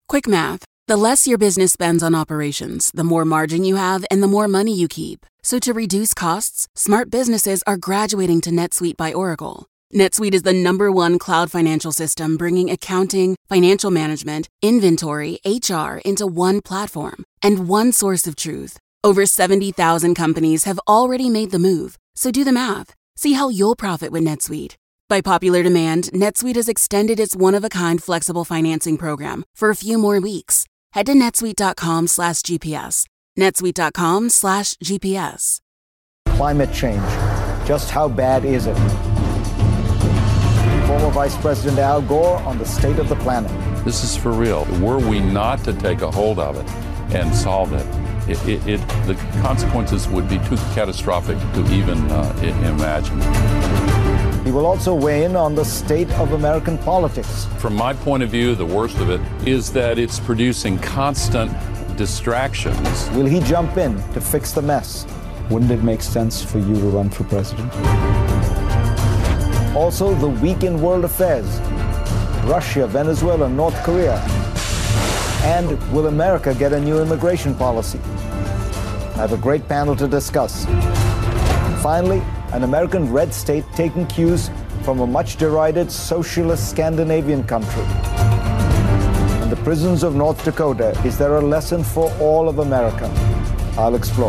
Quick math. The less your business spends on operations, the more margin you have and the more money you keep. So to reduce costs, smart businesses are graduating to NetSuite by Oracle. NetSuite is the #1 cloud financial system bringing accounting, financial management, inventory, HR into one platform and one source of truth. Over 70,000 companies have already made the move. So do the math. See how you'll profit with NetSuite. By popular demand, NetSuite has extended its one-of-a-kind flexible financing program for a few more weeks. Head to netsuite.com/GPS. netsuite.com/GPS. Climate change. Just how bad is it? Former Vice President Al Gore on the state of the planet. This is for real. Were we not to take a hold of it and solve it, the consequences would be too catastrophic to even imagine. He will also weigh in on the state of American politics. From my point of view, the worst of it is that it's producing constant distractions. Will he jump in to fix the mess? Wouldn't it make sense for you to run for president? Also, the week in world affairs. Russia, Venezuela, North Korea. And will America get a new immigration policy? I have a great panel to discuss. Finally, an American red state taking cues from a much derided socialist Scandinavian country. In the prisons of North Dakota, is there a lesson for all of America? I'll explore.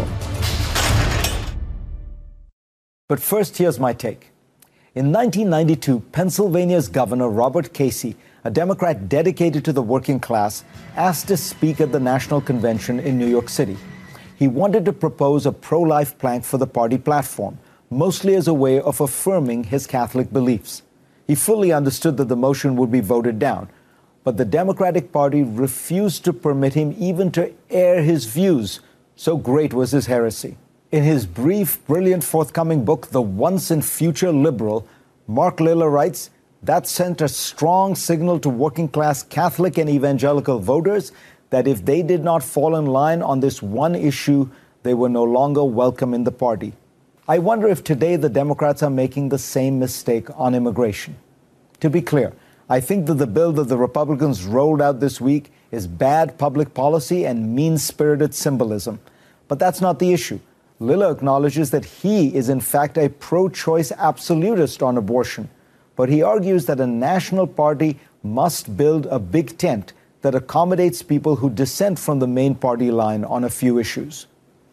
But first, here's my take. In 1992, Pennsylvania's Governor Robert Casey, a Democrat dedicated to the working class, asked to speak at the National Convention in New York City. He wanted to propose a pro-life plank for the party platform, mostly as a way of affirming his Catholic beliefs. He fully understood that the motion would be voted down, but the Democratic Party refused to permit him even to air his views. So great was his heresy. In his brief, brilliant forthcoming book, The Once and Future Liberal, Mark Lilla writes, that sent a strong signal to working-class Catholic and evangelical voters that if they did not fall in line on this one issue, they were no longer welcome in the party. I wonder if today the Democrats are making the same mistake on immigration. To be clear, I think that the bill that the Republicans rolled out this week is bad public policy and mean-spirited symbolism. But that's not the issue. Lilla acknowledges that he is in fact a pro-choice absolutist on abortion. But he argues that a national party must build a big tent that accommodates people who dissent from the main party line on a few issues.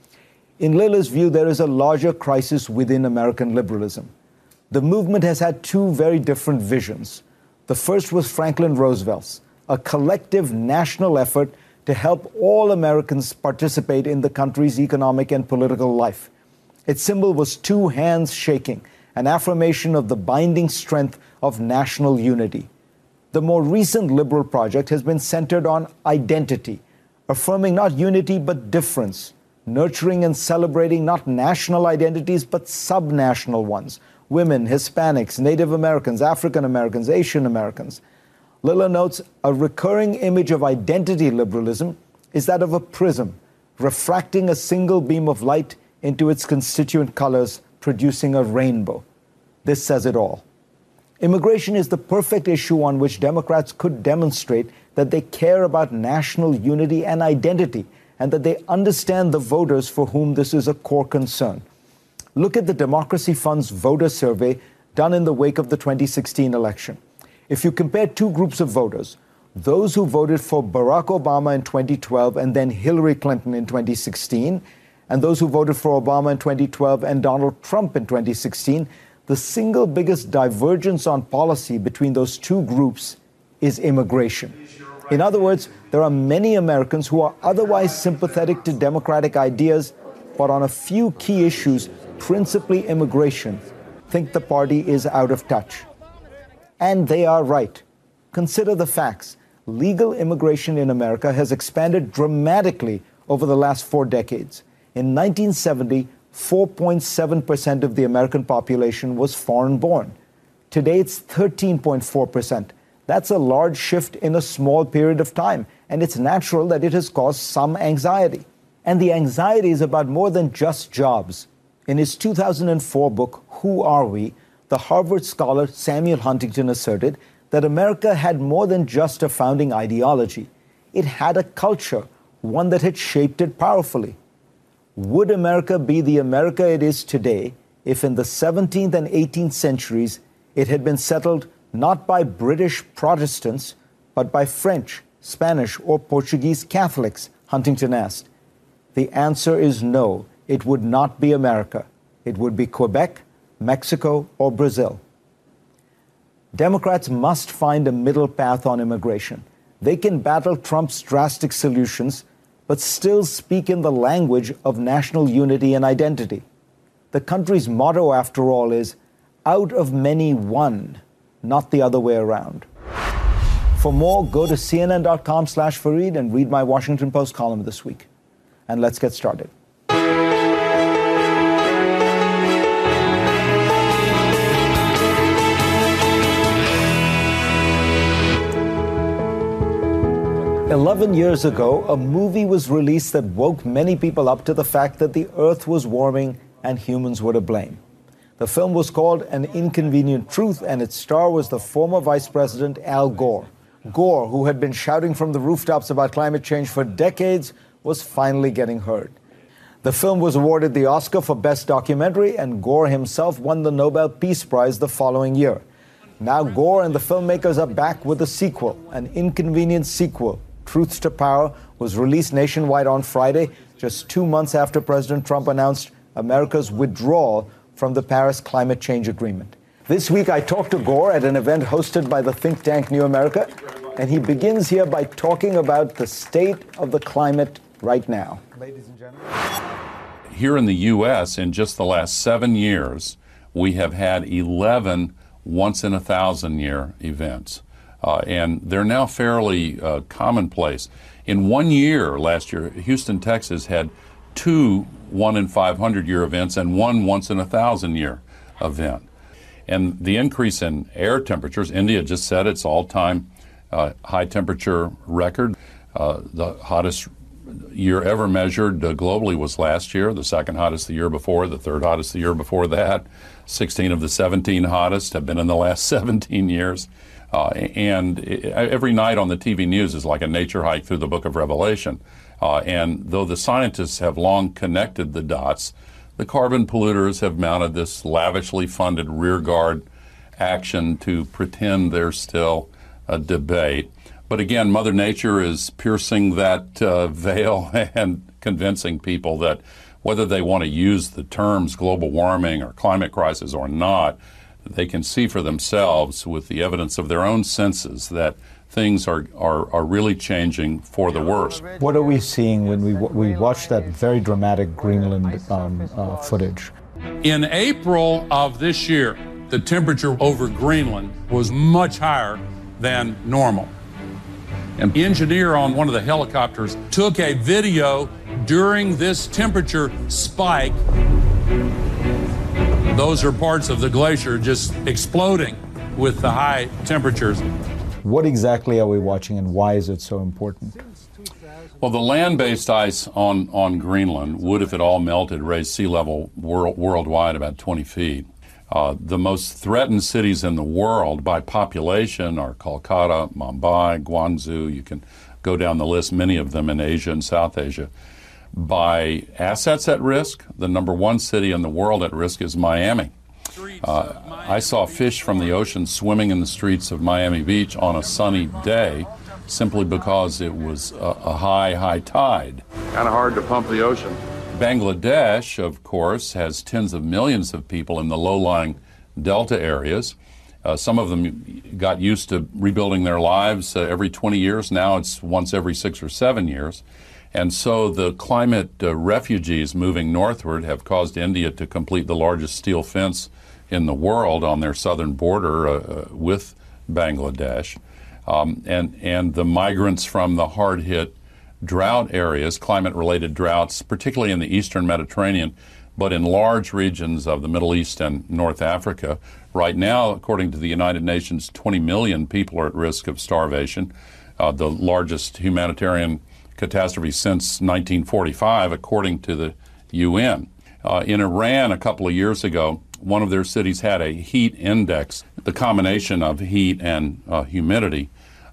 In Lilla's view, there is a larger crisis within American liberalism. The movement has had two very different visions. The first was Franklin Roosevelt's, a collective national effort to help all Americans participate in the country's economic and political life. Its symbol was two hands shaking, an affirmation of the binding strength of national unity. The more recent liberal project has been centered on identity, affirming not unity but difference, nurturing and celebrating not national identities but subnational ones, women, Hispanics, Native Americans, African Americans, Asian Americans. Lilla notes a recurring image of identity liberalism is that of a prism, refracting a single beam of light into its constituent colors, producing a rainbow. This says it all. Immigration is the perfect issue on which Democrats could demonstrate that they care about national unity and identity, and that they understand the voters for whom this is a core concern. Look at the Democracy Fund's voter survey done in the wake of the 2016 election. If you compare two groups of voters, those who voted for Barack Obama in 2012 and then Hillary Clinton in 2016, and those who voted for Obama in 2012 and Donald Trump in 2016, the single biggest divergence on policy between those two groups is immigration. In other words, there are many Americans who are otherwise sympathetic to democratic ideas, but on a few key issues, principally immigration, think the party is out of touch. And they are right. Consider the facts. Legal immigration in America has expanded dramatically over the last 4 decades. In 1970, 4.7% of the American population was foreign-born. Today, it's 13.4%. That's a large shift in a small period of time, and it's natural that it has caused some anxiety. And the anxiety is about more than just jobs. In his 2004 book, Who Are We?, the Harvard scholar Samuel Huntington asserted that America had more than just a founding ideology. it had a culture, one that had shaped it powerfully. Would America be the America it is today if in the 17th and 18th centuries it had been settled not by British Protestants, but by French, Spanish, or Portuguese Catholics? Huntington asked. The answer is no, it would not be America. It would be Quebec, Mexico, or Brazil. Democrats must find a middle path on immigration. They can battle Trump's drastic solutions, but still speak in the language of national unity and identity. The country's motto, after all, is out of many, one, not the other way around. For more, go to cnn.com/Fareed and read my Washington Post column this week. And let's get started. "11 years ago, a movie was released that woke many people up to the fact that the Earth was warming and humans were to blame. The film was called An Inconvenient Truth, and its star was the former Vice President Al Gore. Gore, who had been shouting from the rooftops about climate change for decades, was finally getting heard. The film was awarded the Oscar for Best Documentary, and Gore himself won the Nobel Peace Prize the following year. Now Gore and the filmmakers are back with a sequel, An Inconvenient Sequel. Truths to Power was released nationwide on Friday, just 2 months after President Trump announced America's withdrawal from the Paris Climate Change Agreement. This week, I talked to Gore at an event hosted by the think tank New America, and he begins here by talking about the state of the climate right now. Ladies and gentlemen. Here in the U.S., in just the last 7 years, we have had 11 once-in-a-thousand-year events. And they're now fairly commonplace. In 1 year, last year, Houston, Texas had 2 1-in-500-year events and 1 once-in-a-thousand-year event. And the increase in air temperatures, India just set its all-time high temperature record. The hottest year ever measured globally was last year, the second hottest the year before, the third hottest the year before that. 16 of the 17 hottest have been in the last 17 years. And every night on the TV news is like a nature hike through the book of Revelation. And though the scientists have long connected the dots, the carbon polluters have mounted this lavishly funded rearguard action to pretend there's still a debate. But again, Mother Nature is piercing that veil and convincing people that whether they want to use the terms global warming or climate crisis or not, they can see for themselves with the evidence of their own senses that things are really changing for the worse. What are we seeing when we watch that very dramatic Greenland footage? In April of this year, the temperature over Greenland was much higher than normal. An engineer on one of the helicopters took a video during this temperature spike. Those are parts of the glacier just exploding with the high temperatures. What exactly are we watching, and why is it so important? Well, the land-based ice on Greenland would, if it all melted, raise sea level worldwide about 20 feet. The most threatened cities in the world by population are Kolkata, Mumbai, Guangzhou. You can go down the list, many of them in Asia and South Asia. By assets at risk, the number one city in the world at risk is Miami. I saw fish from the ocean swimming in the streets of Miami Beach on a sunny day simply because it was a high tide. Kind of hard to pump the ocean. Bangladesh, of course, has tens of millions of people in the low-lying delta areas. Some of them got used to rebuilding their lives every 20 years. Now it's once every 6 or 7 years. And so the climate refugees moving northward have caused India to complete the largest steel fence in the world on their southern border with Bangladesh. And the migrants from the hard-hit drought areas, climate-related droughts, particularly in the eastern Mediterranean, but in large regions of the Middle East and North Africa. Right now, according to the United Nations, 20 million people are at risk of starvation, the largest humanitarian catastrophe since 1945, according to the UN. In Iran, a couple of years ago, one of their cities had a heat index, the combination of heat and humidity,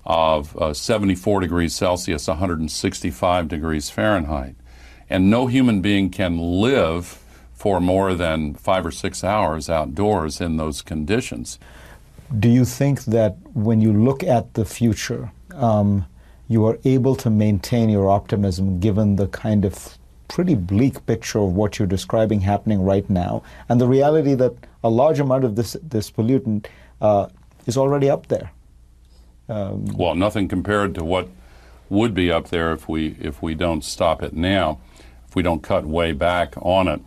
of 74 degrees Celsius, 165 degrees Fahrenheit. And no human being can live for more than 5 or 6 hours outdoors in those conditions. Do you think that when you look at the future, you are able to maintain your optimism given the kind of pretty bleak picture of what you're describing happening right now, and the reality that a large amount of this pollutant is already up there? Well, nothing compared to what would be up there if we don't stop it now, if we don't cut way back on it.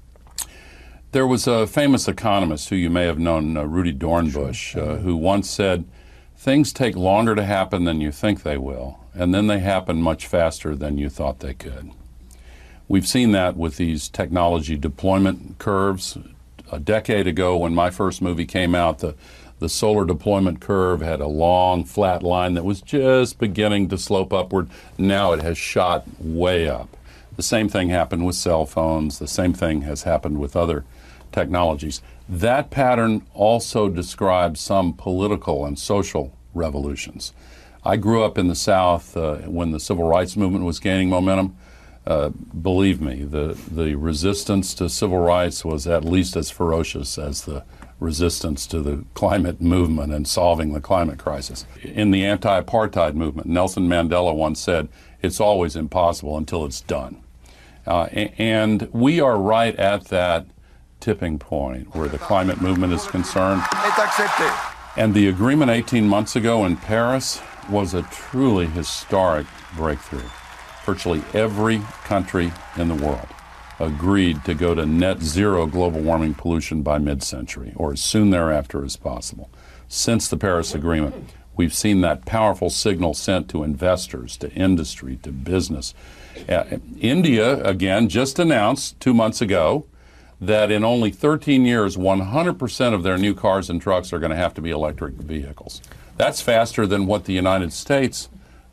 There was a famous economist who you may have known, Rudy Dornbush, who once said, "Things take longer to happen than you think they will, and then they happen much faster than you thought they could." We've seen that with these technology deployment curves. A decade ago, when my first movie came out, the solar deployment curve had a long, flat line that was just beginning to slope upward. Now it has shot way up. The same thing happened with cell phones. The same thing has happened with other technologies. That pattern also describes some political and social revolutions. I grew up in the South when the civil rights movement was gaining momentum. Believe me, the resistance to civil rights was at least as ferocious as the resistance to the climate movement and solving the climate crisis. In the anti-apartheid movement, Nelson Mandela once said, "It's always impossible until it's done." And we are right at that tipping point where the climate movement is concerned. And the agreement 18 months ago in Paris was a truly historic breakthrough. Virtually every country in the world agreed to go to net zero global warming pollution by mid-century, or as soon thereafter as possible. Since the Paris Agreement, we've seen that powerful signal sent to investors, to industry, to business. India, again, just announced 2 months ago that in only 13 years, 100% of their new cars and trucks are going to have to be electric vehicles. That's faster than what the United States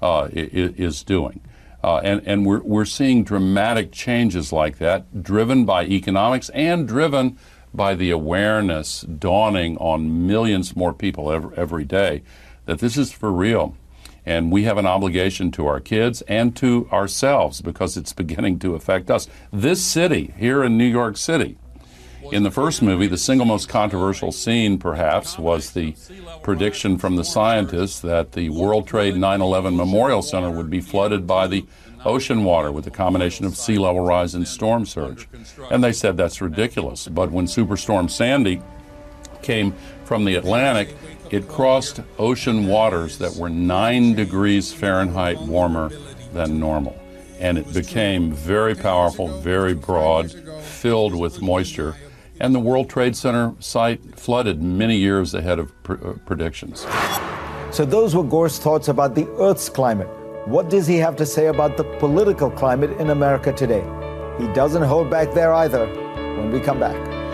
is doing. And we're seeing dramatic changes like that, driven by economics and driven by the awareness dawning on millions more people every day that this is for real. And we have an obligation to our kids and to ourselves because it's beginning to affect us. This city, here in New York City, in the first movie, the single most controversial scene, perhaps, was the prediction from the scientists that the World Trade 9/11 Memorial Center would be flooded by the ocean water with a combination of sea level rise and storm surge. And they said that's ridiculous. But when Superstorm Sandy came from the Atlantic, it crossed ocean waters that were 9 degrees Fahrenheit warmer than normal. And it became very powerful, very broad, filled with moisture. And the World Trade Center site flooded many years ahead of predictions. So those were Gore's thoughts about the Earth's climate. What does he have to say about the political climate in America today? He doesn't hold back there either when we come back.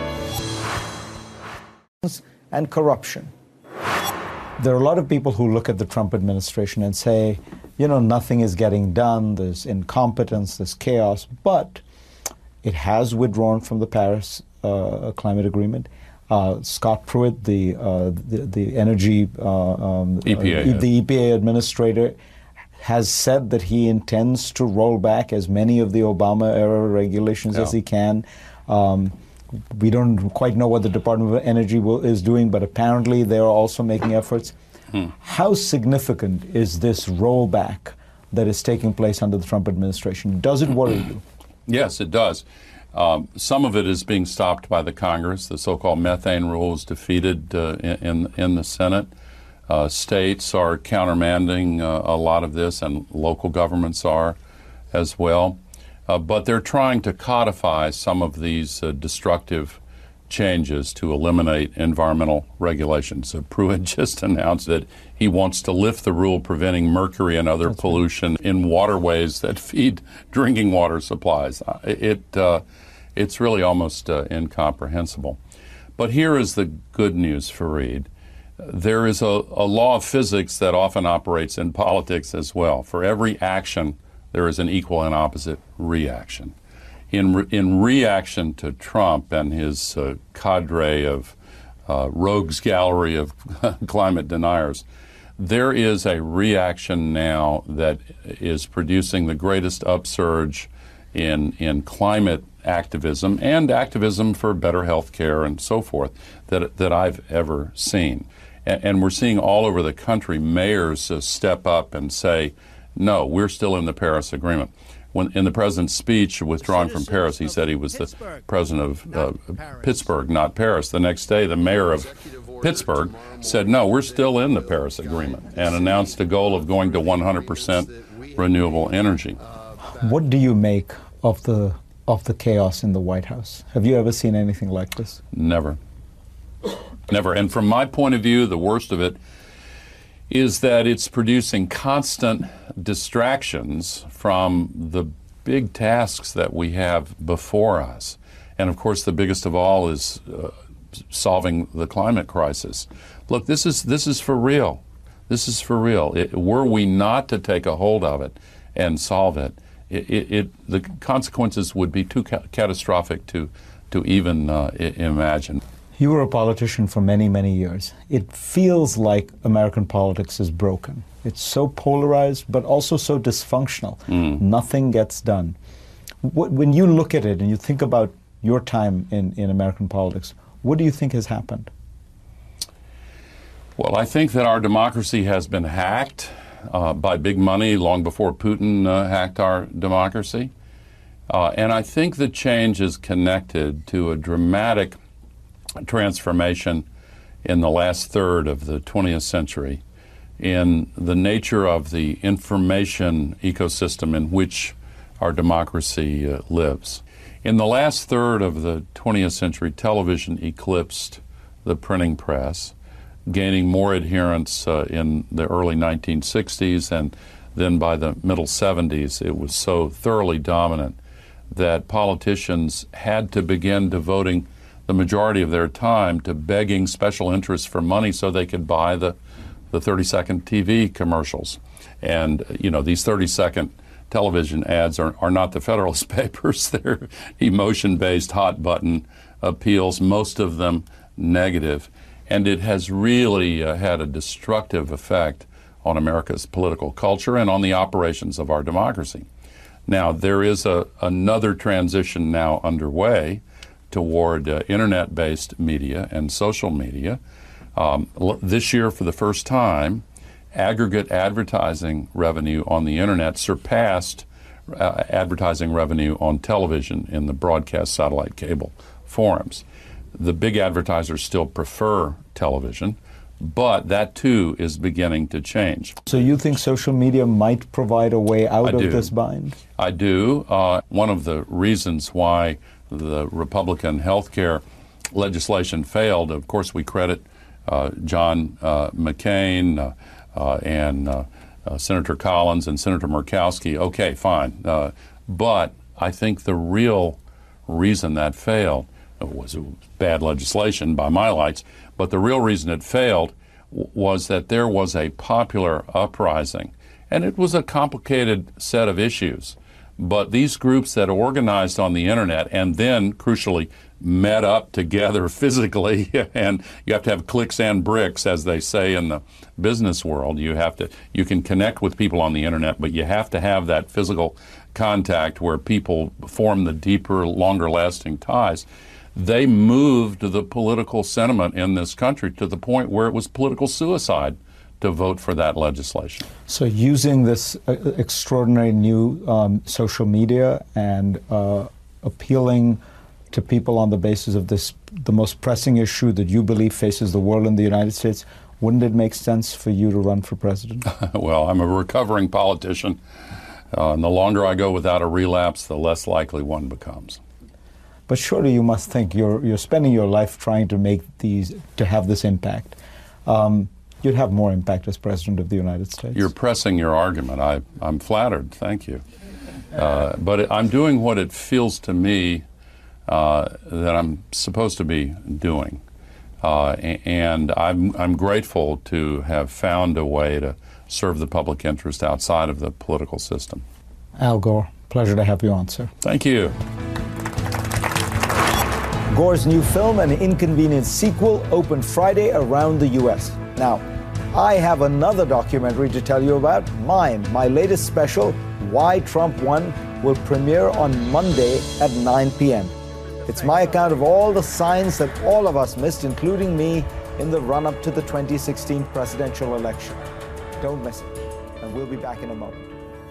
And corruption. There are a lot of people who look at the Trump administration and say, you know, nothing is getting done, there's incompetence, there's chaos, but it has withdrawn from the Paris climate agreement. Scott Pruitt, the energy EPA, the EPA administrator, has said that he intends to roll back as many of the Obama-era regulations as he can. We don't quite know what the Department of Energy is doing, but apparently they're also making efforts. How significant is this rollback that is taking place under the Trump administration? Does it worry you? Yes, it does. Some of it is being stopped by the Congress. The so-called methane rule is defeated in the Senate. States are countermanding a lot of this, and local governments are as well. But they're trying to codify some of these destructive changes to eliminate environmental regulations. Pruitt just announced that he wants to lift the rule preventing mercury and other pollution in waterways that feed drinking water supplies. It's really almost incomprehensible. But here is the good news, Fareed. There is a law of physics that often operates in politics as well. For every action, there is an equal and opposite reaction. In reaction to Trump and his cadre of rogues gallery of climate deniers, There is a reaction now that is producing the greatest upsurge in climate activism and activism for better health care and so forth that I've ever seen. And we're seeing all over the country mayors step up and say, no, we're still in the Paris Agreement. When in the president's speech withdrawing from Paris, he said he was the president of Pittsburgh, not Paris. The next day, the mayor of Pittsburgh said, no, we're still in the Paris Agreement, and announced a goal of going to 100% renewable energy. What do you make of the chaos in the White House? Have you ever seen anything like this? Never. Never. And from my point of view, the worst of it is that it's producing constant distractions from the big tasks that we have before us. And of course, the biggest of all is solving the climate crisis. Look, this is for real. This is for real. Were we not to take a hold of it and solve it, the consequences would be too catastrophic to even imagine. You were a politician for many, many years. It feels like American politics is broken. It's so polarized, but also so dysfunctional. Nothing gets done. When you look at it and you think about your time in American politics, what do you think has happened? Well, I think that our democracy has been hacked by big money long before Putin hacked our democracy. And I think the change is connected to a dramatic transformation in the last third of the 20th century in the nature of the information ecosystem in which our democracy lives. In the last third of the 20th century, television eclipsed the printing press, gaining more adherents in the early 1960s, and then by the middle 70s it was so thoroughly dominant that politicians had to begin devoting the majority of their time to begging special interests for money so they could buy the 30-second TV commercials. And, you know, these 30-second television ads are not the Federalist Papers. They're emotion-based hot-button appeals, most of them negative. And it has really had a destructive effect on America's political culture and on the operations of our democracy. Now, there is another transition now underway toward internet-based media and social media. This year, for the first time, aggregate advertising revenue on the internet surpassed advertising revenue on television in the broadcast satellite cable forums. The big advertisers still prefer television, but that too is beginning to change. So you think social media might provide a way out of this bind? I do. One of the reasons why the Republican health care legislation failed, of course, we credit John McCain and Senator Collins and Senator Murkowski. Okay, fine. But I think the real reason that failed was bad legislation by my lights, but the real reason it failed was that there was a popular uprising, and it was a complicated set of issues. But these groups that organized on the internet and then, crucially, met up together physically, and you have to have clicks and bricks, as they say in the business world. You can connect with people on the internet, but you have to have that physical contact where people form the deeper, longer-lasting ties. They moved the political sentiment in this country to the point where it was political suicide to vote for that legislation. So using this extraordinary new social media and appealing to people on the basis of the most pressing issue that you believe faces the world in the United States, wouldn't it make sense for you to run for president? Well, I'm a recovering politician, and the longer I go without a relapse, the less likely one becomes. But surely you must think you're spending your life trying to have this impact. You'd have more impact as President of the United States. You're pressing your argument. I'm flattered. Thank you. But I'm doing what it feels to me that I'm supposed to be doing. And I'm grateful to have found a way to serve the public interest outside of the political system. Al Gore, pleasure to have you on, sir. Thank you. Gore's new film, An Inconvenient Sequel, opened Friday around the U.S. Now, I have another documentary to tell you about, mine. My latest special, Why Trump Won, will premiere on Monday at 9 p.m. It's my account of all the signs that all of us missed, including me, in the run-up to the 2016 presidential election. Don't miss it. And we'll be back in a moment.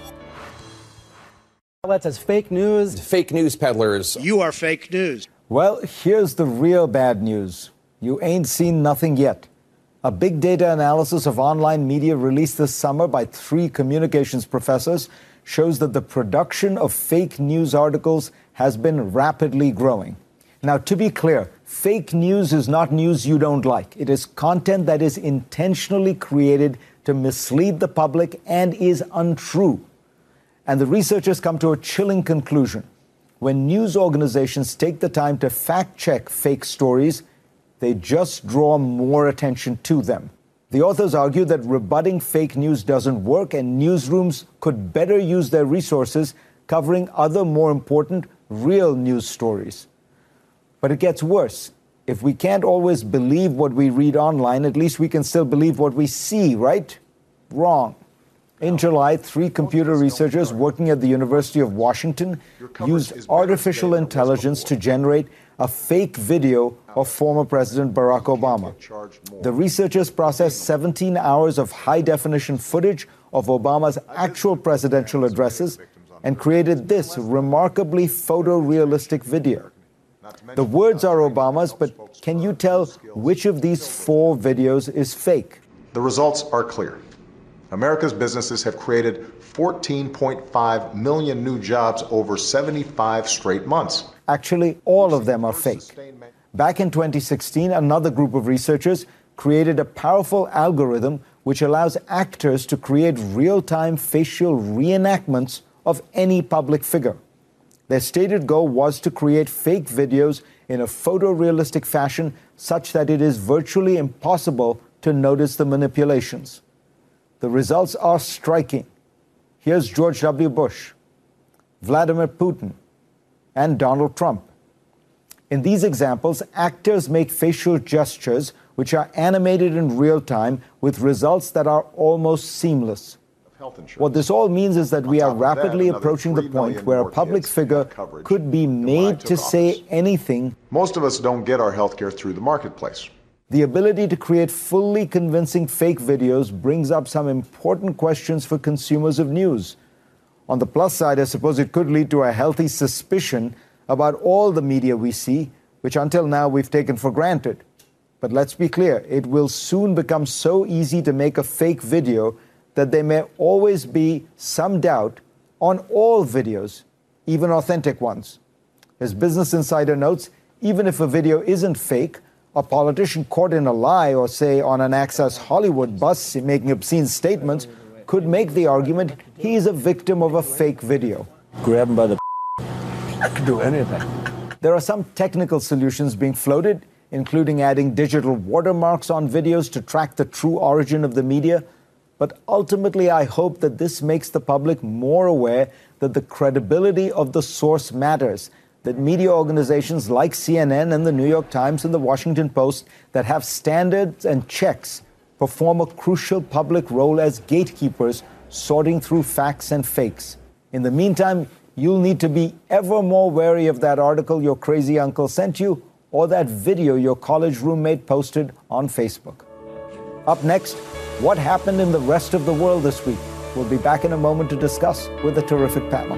That's as fake news. Fake news peddlers. You are fake news. Well, here's the real bad news. You ain't seen nothing yet. A big data analysis of online media released this summer by 3 communications professors shows that the production of fake news articles has been rapidly growing. Now, to be clear, fake news is not news you don't like. It is content that is intentionally created to mislead the public and is untrue. And the researchers come to a chilling conclusion. When news organizations take the time to fact-check fake stories, they just draw more attention to them. The authors argue that rebutting fake news doesn't work and newsrooms could better use their resources covering other more important real news stories. But it gets worse. If we can't always believe what we read online, at least we can still believe what we see, right? Wrong. In July, 3 computer researchers working at the University of Washington used artificial intelligence to generate a fake video of former President Barack Obama. The researchers processed 17 hours of high-definition footage of Obama's actual presidential addresses and created this remarkably photorealistic video. The words are Obama's, but can you tell which of these 4 videos is fake? The results are clear. America's businesses have created 14.5 million new jobs over 75 straight months. Actually, all of them are fake. Back in 2016, another group of researchers created a powerful algorithm which allows actors to create real-time facial reenactments of any public figure. Their stated goal was to create fake videos in a photorealistic fashion such that it is virtually impossible to notice the manipulations. The results are striking. Here's George W. Bush, Vladimir Putin, and Donald Trump. In these examples, actors make facial gestures which are animated in real time with results that are almost seamless. What this all means is that we are rapidly approaching the point where a public figure could be made to say anything. Most of us don't get our health care through the marketplace. The ability to create fully convincing fake videos brings up some important questions for consumers of news. On the plus side, I suppose it could lead to a healthy suspicion about all the media we see, which until now we've taken for granted. But let's be clear, it will soon become so easy to make a fake video that there may always be some doubt on all videos, even authentic ones. As Business Insider notes, even if a video isn't fake, a politician caught in a lie or, say, on an Access Hollywood bus making obscene statements could make the argument he is a victim of a fake video. Grab him by the I could do anything. There are some technical solutions being floated, including adding digital watermarks on videos to track the true origin of the media. But ultimately, I hope that this makes the public more aware that the credibility of the source matters, that media organizations like CNN and the New York Times and the Washington Post that have standards and checks perform a crucial public role as gatekeepers, sorting through facts and fakes. In the meantime, you'll need to be ever more wary of that article your crazy uncle sent you or that video your college roommate posted on Facebook. Up next, what happened in the rest of the world this week? We'll be back in a moment to discuss with a terrific panel.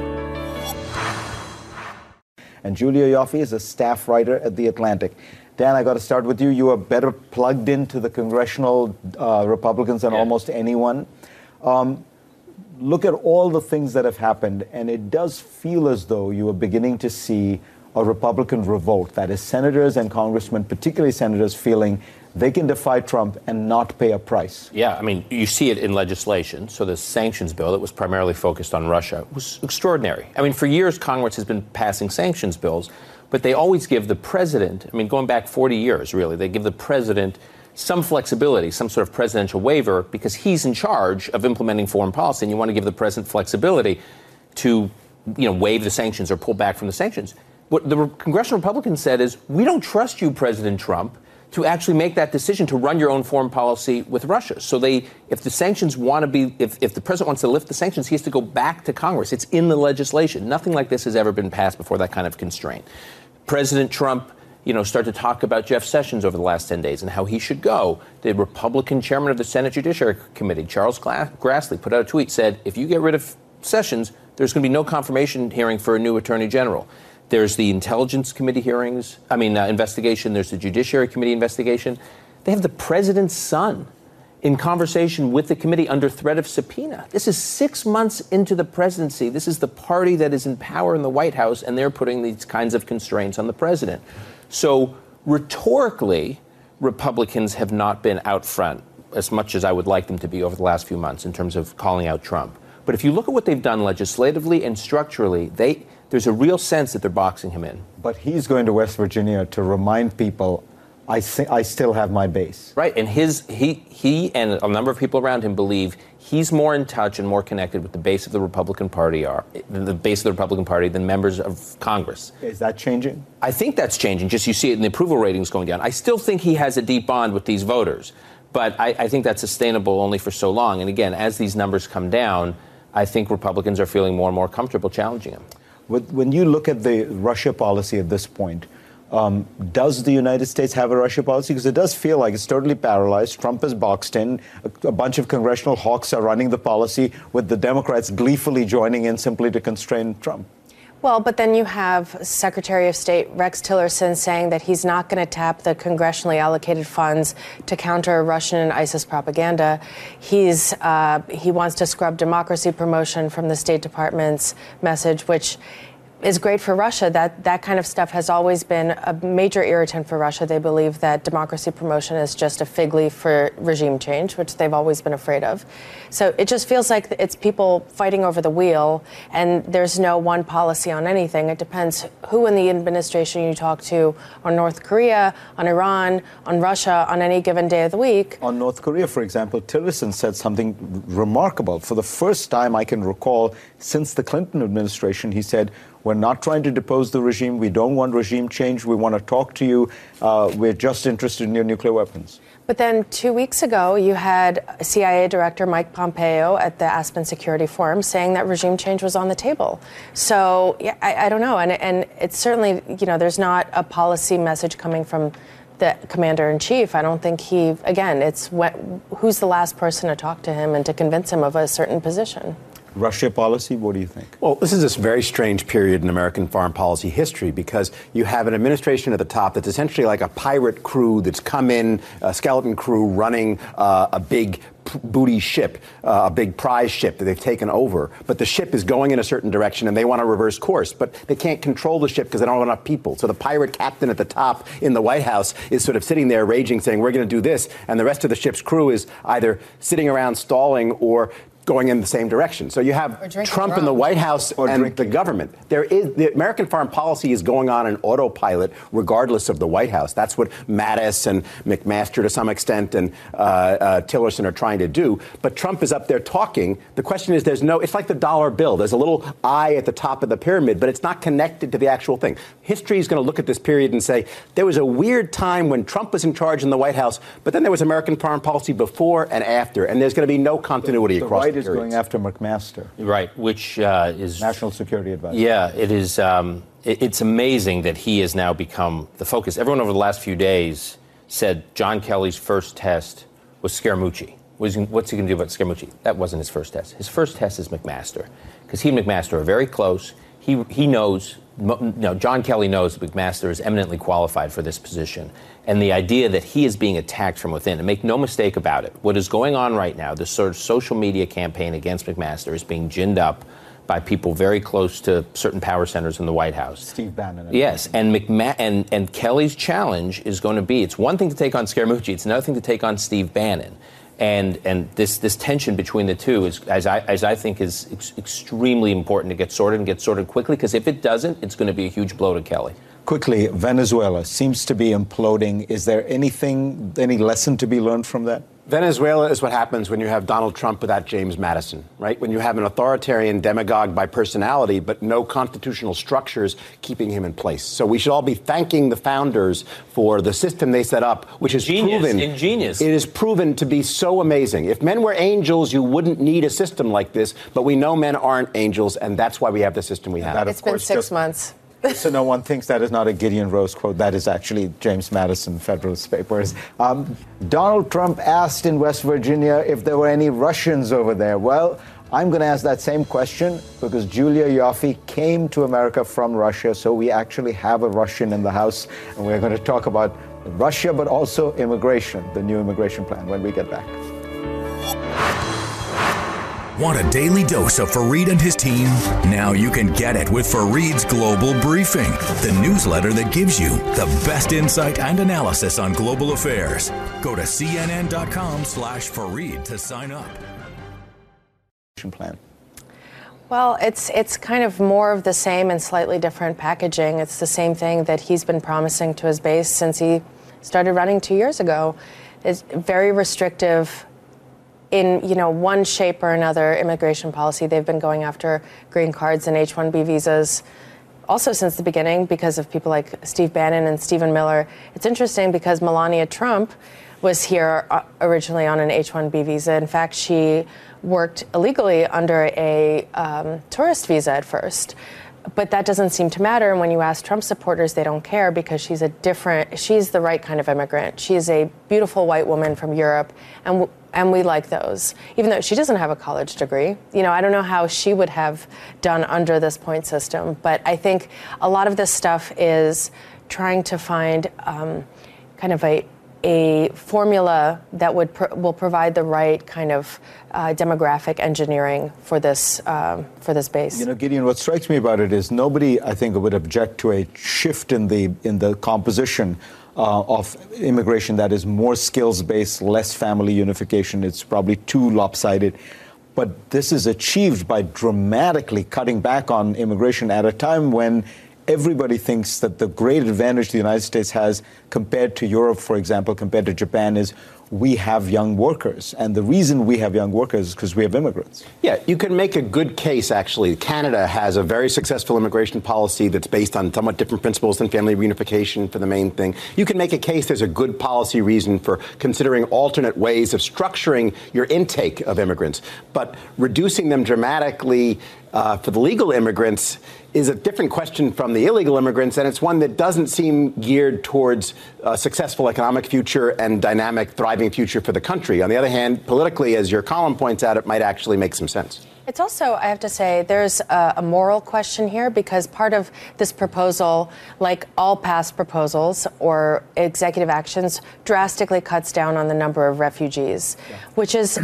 And Julia Ioffe is a staff writer at The Atlantic. Dan, I got to start with you. You are better plugged into the congressional Republicans than almost anyone. Look at all the things that have happened, and it does feel as though you are beginning to see a Republican revolt. That is, senators and congressmen, particularly senators, feeling they can defy Trump and not pay a price. Yeah, I mean, you see it in legislation. So the sanctions bill that was primarily focused on Russia was extraordinary. I mean, for years, Congress has been passing sanctions bills, but they always give the president, I mean, going back 40 years, really, they give the president some flexibility, some sort of presidential waiver, because he's in charge of implementing foreign policy, and you want to give the president flexibility to, waive the sanctions or pull back from the sanctions. What the congressional Republicans said is, we don't trust you, President Trump, to actually make that decision to run your own foreign policy with Russia. So if the sanctions want to be, if the president wants to lift the sanctions, he has to go back to Congress. It's in the legislation. Nothing like this has ever been passed before, that kind of constraint. President Trump, started to talk about Jeff Sessions over the last 10 days and how he should go. The Republican chairman of the Senate Judiciary Committee, Charles Grassley, put out a tweet, said, if you get rid of Sessions, there's going to be no confirmation hearing for a new attorney general. There's the Intelligence Committee investigation. There's the Judiciary Committee investigation. They have the president's son in conversation with the committee under threat of subpoena. This is 6 months into the presidency. This is the party that is in power in the White House, and they're putting these kinds of constraints on the president. So rhetorically, Republicans have not been out front as much as I would like them to be over the last few months in terms of calling out Trump. But if you look at what they've done legislatively and structurally, there's a real sense that they're boxing him in. But he's going to West Virginia to remind people, I still have my base. Right, and he and a number of people around him believe he's more in touch and more connected with the base of the Republican Party than members of Congress. Is that changing? I think that's changing. Just you see it in the approval ratings going down. I still think he has a deep bond with these voters, but I think that's sustainable only for so long. And again, as these numbers come down, I think Republicans are feeling more and more comfortable challenging him. When you look at the Russia policy at this point, does the United States have a Russia policy? Because it does feel like it's totally paralyzed. Trump is boxed in. A bunch of congressional hawks are running the policy, with the Democrats gleefully joining in simply to constrain Trump. Well, but then you have Secretary of State Rex Tillerson saying that he's not going to tap the congressionally allocated funds to counter Russian and ISIS propaganda. He wants to scrub democracy promotion from the State Department's message, which is great for Russia. That kind of stuff has always been a major irritant for Russia. They believe that democracy promotion is just a fig leaf for regime change, which they've always been afraid of. So it just feels like it's people fighting over the wheel, and there's no one policy on anything. It depends who in the administration you talk to on North Korea, on Iran, on Russia, on any given day of the week. On North Korea, for example, Tillerson said something remarkable. For the first time I can recall since the Clinton administration, he said, we're not trying to depose the regime. We don't want regime change. We want to talk to you. We're just interested in your nuclear weapons. But then 2 weeks ago, you had CIA Director Mike Pompeo at the Aspen Security Forum saying that regime change was on the table. So yeah, I don't know. And it's certainly, there's not a policy message coming from the commander-in-chief. I don't think it's who's the last person to talk to him and to convince him of a certain position. Russia policy, what do you think? Well, this is this very strange period in American foreign policy history, because you have an administration at the top that's essentially like a pirate crew that's come in, a skeleton crew running a big booty ship, a big prize ship that they've taken over. But the ship is going in a certain direction and they want to reverse course, but they can't control the ship because they don't have enough people. So the pirate captain at the top in the White House is sort of sitting there raging, saying, we're going to do this. And the rest of the ship's crew is either sitting around stalling or going in the same direction. So you have Trump in the White House and the government. The American foreign policy is going on in autopilot regardless of the White House. That's what Mattis and McMaster to some extent and Tillerson are trying to do. But Trump is up there talking. The question is, it's like the dollar bill. There's a little eye at the top of the pyramid, but it's not connected to the actual thing. History is going to look at this period and say, there was a weird time when Trump was in charge in the White House, but then there was American foreign policy before and after, and there's going to be no continuity across the is going after McMaster. Right, which is National Security Advisor. Yeah, it is. It's amazing that he has now become the focus. Everyone over the last few days said John Kelly's first test was Scaramucci. What's he going to do about Scaramucci? That wasn't his first test. His first test is McMaster, because he and McMaster are very close. He knows. John Kelly knows that McMaster is eminently qualified for this position. And the idea that he is being attacked from within, and make no mistake about it, what is going on right now, this sort of social media campaign against McMaster is being ginned up by people very close to certain power centers in the White House. Steve Bannon. Yes, and and Kelly's challenge is going to be, it's one thing to take on Scaramucci, it's another thing to take on Steve Bannon. And this tension between the two is, as I think, is extremely important to get sorted quickly, because if it doesn't, it's going to be a huge blow to Kelly. Quickly, Venezuela seems to be imploding. Is there any lesson to be learned from that? Venezuela is what happens when you have Donald Trump without James Madison, right? When you have an authoritarian demagogue by personality, but no constitutional structures keeping him in place. So we should all be thanking the founders for the system they set up, which is ingenious. It is proven to be so amazing. If men were angels, you wouldn't need a system like this. But we know men aren't angels, and that's why we have the system we have. It's been 6 months. So no one thinks that is not a Gideon Rose quote. That is actually James Madison, Federalist Papers. Donald Trump asked in West Virginia if there were any Russians over there. Well, I'm going to ask that same question because Julia Ioffe came to America from Russia, so we actually have a Russian in the House, and we're going to talk about Russia, but also immigration, the new immigration plan, when we get back. Want a daily dose of Fareed and his team? Now you can get it with Fareed's Global Briefing, the newsletter that gives you the best insight and analysis on global affairs. Go to cnn.com/Fareed to sign up. Plan. Well, it's kind of more of the same and slightly different packaging. It's the same thing that he's been promising to his base since he started running 2 years ago. It's very restrictive in, one shape or another immigration policy. They've been going after green cards and H-1B visas also since the beginning because of people like Steve Bannon and Stephen Miller. It's interesting because Melania Trump was here originally on an H-1B visa. In fact, she worked illegally under a tourist visa at first. But that doesn't seem to matter. And when you ask Trump supporters, they don't care because she's the right kind of immigrant. She is a beautiful white woman from Europe, and we like those, even though she doesn't have a college degree. I don't know how she would have done under this point system, but I think a lot of this stuff is trying to find kind of a formula that will provide the right kind of demographic engineering for this base. Gideon, what strikes me about it is nobody, I think, would object to a shift in the composition of immigration that is more skills-based, less family unification. It's probably too lopsided. But this is achieved by dramatically cutting back on immigration at a time when everybody thinks that the great advantage the United States has compared to Europe, for example, compared to Japan, is we have young workers. And the reason we have young workers is because we have immigrants. Yeah, you can make a good case, actually. Canada has a very successful immigration policy that's based on somewhat different principles than family reunification for the main thing. You can make a case there's a good policy reason for considering alternate ways of structuring your intake of immigrants. But reducing them dramatically for the legal immigrants is a different question from the illegal immigrants, and it's one that doesn't seem geared towards a successful economic future and dynamic, thriving future for the country. On the other hand, politically, as your column points out, it might actually make some sense. It's also, I have to say, there's a moral question here because part of this proposal, like all past proposals or executive actions, drastically cuts down on the number of refugees, which is,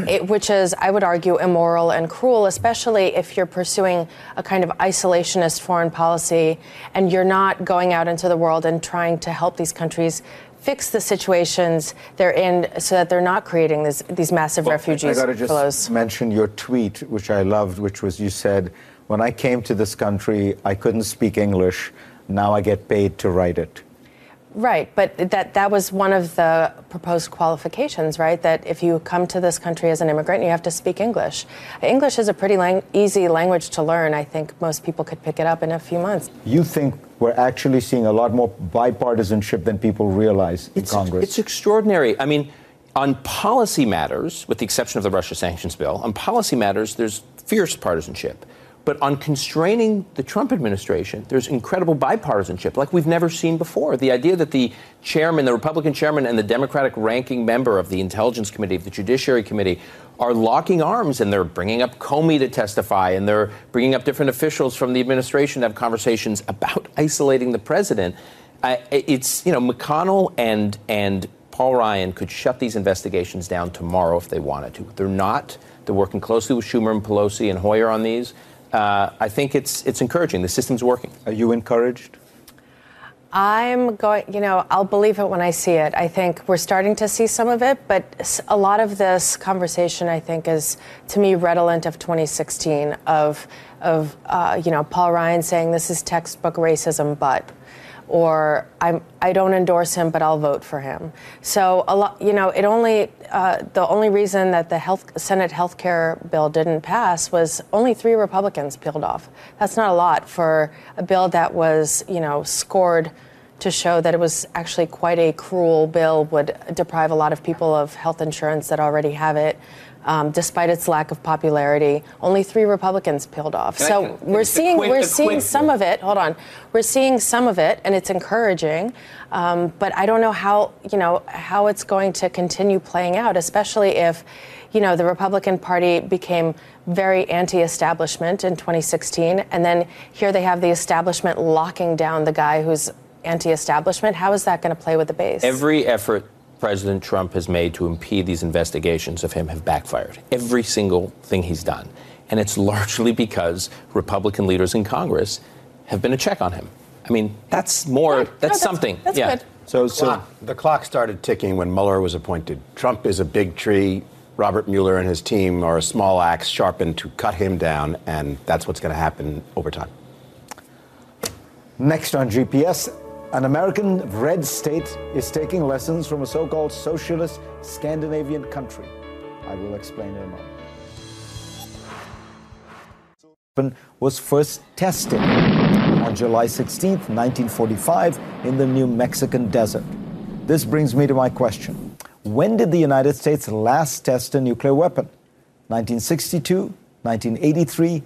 I would argue, immoral and cruel, especially if you're pursuing a kind of isolationist foreign policy and you're not going out into the world and trying to help these countries fix the situations they're in so that they're not creating these massive refugees I got to flows. just mention your tweet, which I loved, which was you said, when I came to this country, I couldn't speak English. Now I get paid to write it. Right, but that was one of the proposed qualifications, right? That if you come to this country as an immigrant, you have to speak English. English is a pretty easy language to learn. I think most people could pick it up in a few months. You think we're actually seeing a lot more bipartisanship than people realize in Congress? It's extraordinary. I mean, on policy matters, with the exception of the Russia sanctions bill, on policy matters, there's fierce partisanship. But on constraining the Trump administration, there's incredible bipartisanship like we've never seen before. The idea that the chairman, the Republican chairman, and the Democratic ranking member of the Intelligence Committee, of the Judiciary Committee, are locking arms, and they're bringing up Comey to testify, and they're bringing up different officials from the administration to have conversations about isolating the president. McConnell and Paul Ryan could shut these investigations down tomorrow if they wanted to. They're not. They're working closely with Schumer and Pelosi and Hoyer on these. I think it's encouraging. The system's working. Are you encouraged? I'm going, I'll believe it when I see it. I think we're starting to see some of it, but a lot of this conversation, I think, is, to me, redolent of 2016, of Paul Ryan saying this is textbook racism, but or I don't endorse him, but I'll vote for him. So a lot, the only reason that the Senate health care bill didn't pass was only 3 Republicans peeled off. That's not a lot for a bill that was, scored to show that it was actually quite a cruel bill, would deprive a lot of people of health insurance that already have it. Despite its lack of popularity, only 3 Republicans peeled off. So we're seeing some of it. Hold on, we're seeing some of it, and it's encouraging. But I don't know how it's going to continue playing out, especially if, the Republican Party became very anti-establishment in 2016, and then here they have the establishment locking down the guy who's anti-establishment. How is that going to play with the base? Every effort President Trump has made to impede these investigations of him have backfired. Every single thing he's done. And it's largely because Republican leaders in Congress have been a check on him. I mean, that's something. That's good. So the clock started ticking when Mueller was appointed. Trump is a big tree. Robert Mueller and his team are a small axe sharpened to cut him down, and that's what's going to happen over time. Next on GPS, an American red state is taking lessons from a so-called socialist Scandinavian country. I will explain in a moment. Was first tested on July 16th, 1945, in the New Mexican desert. This brings me to my question. When did the United States last test a nuclear weapon? 1962, 1983,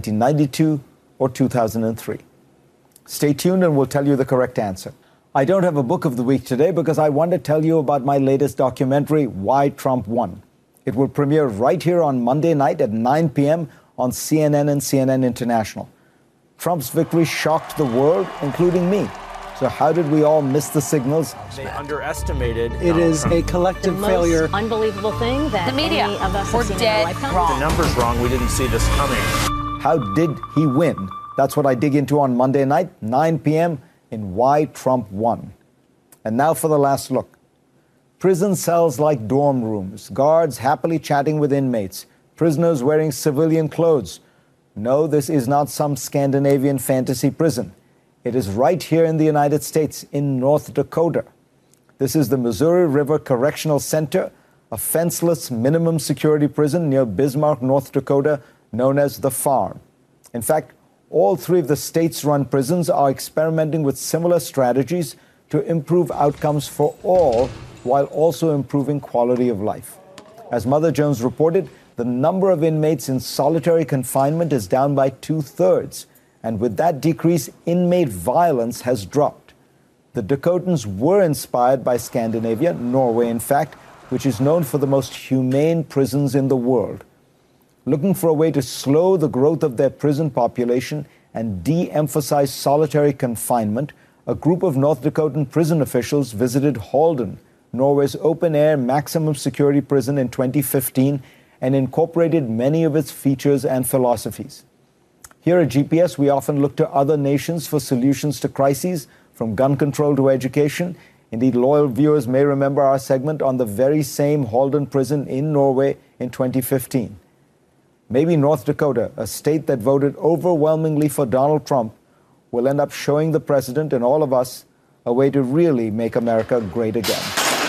1992, or 2003? Stay tuned and we'll tell you the correct answer. I don't have a book of the week today because I want to tell you about my latest documentary, Why Trump Won. It will premiere right here on Monday night at 9 p.m. on CNN and CNN International. Trump's victory shocked the world, including me. So how did we all miss the signals? They underestimated. It is a collective failure. The most unbelievable thing that the media any of us were have seen dead in our lifetime. wrong. The numbers wrong. We didn't see this coming. How did he win? That's what I dig into on Monday night, 9 p.m. in Why Trump Won. And now for the last look. Prison cells like dorm rooms, guards happily chatting with inmates, prisoners wearing civilian clothes. No, this is not some Scandinavian fantasy prison. It is right here in the United States, in North Dakota. This is the Missouri River Correctional Center, a fenceless minimum security prison near Bismarck, North Dakota, known as The Farm. In fact, all 3 of the states-run prisons are experimenting with similar strategies to improve outcomes for all, while also improving quality of life. As Mother Jones reported, the number of inmates in solitary confinement is down by 2/3, and with that decrease, inmate violence has dropped. The Dakotans were inspired by Scandinavia, Norway in fact, which is known for the most humane prisons in the world. Looking for a way to slow the growth of their prison population and de-emphasize solitary confinement, a group of North Dakotan prison officials visited Halden, Norway's open-air maximum security prison in 2015, and incorporated many of its features and philosophies. Here at GPS, we often look to other nations for solutions to crises, from gun control to education. Indeed, loyal viewers may remember our segment on the very same Halden prison in Norway in 2015. Maybe North Dakota, a state that voted overwhelmingly for Donald Trump, will end up showing the president and all of us a way to really make America great again.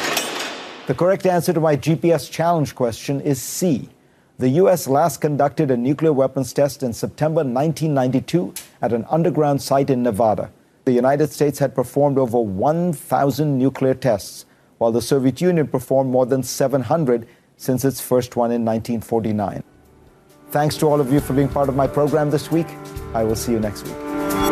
The correct answer to my GPS challenge question is C. The U.S. last conducted a nuclear weapons test in September 1992 at an underground site in Nevada. The United States had performed over 1,000 nuclear tests, while the Soviet Union performed more than 700 since its first one in 1949. Thanks to all of you for being part of my program this week. I will see you next week.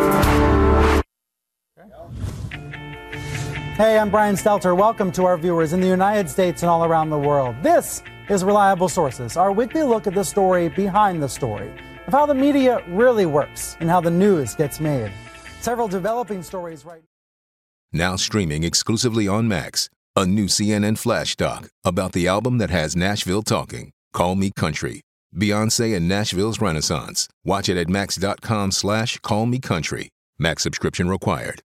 Hey, I'm Brian Stelter. Welcome to our viewers in the United States and all around the world. This is Reliable Sources, our weekly look at the story behind the story, of how the media really works and how the news gets made. Several developing stories right now. Streaming exclusively on Max, a new CNN flash doc about the album that has Nashville talking, Call Me Country. Beyoncé and Nashville's Renaissance. Watch it at max.com/callmecountry. Max subscription required.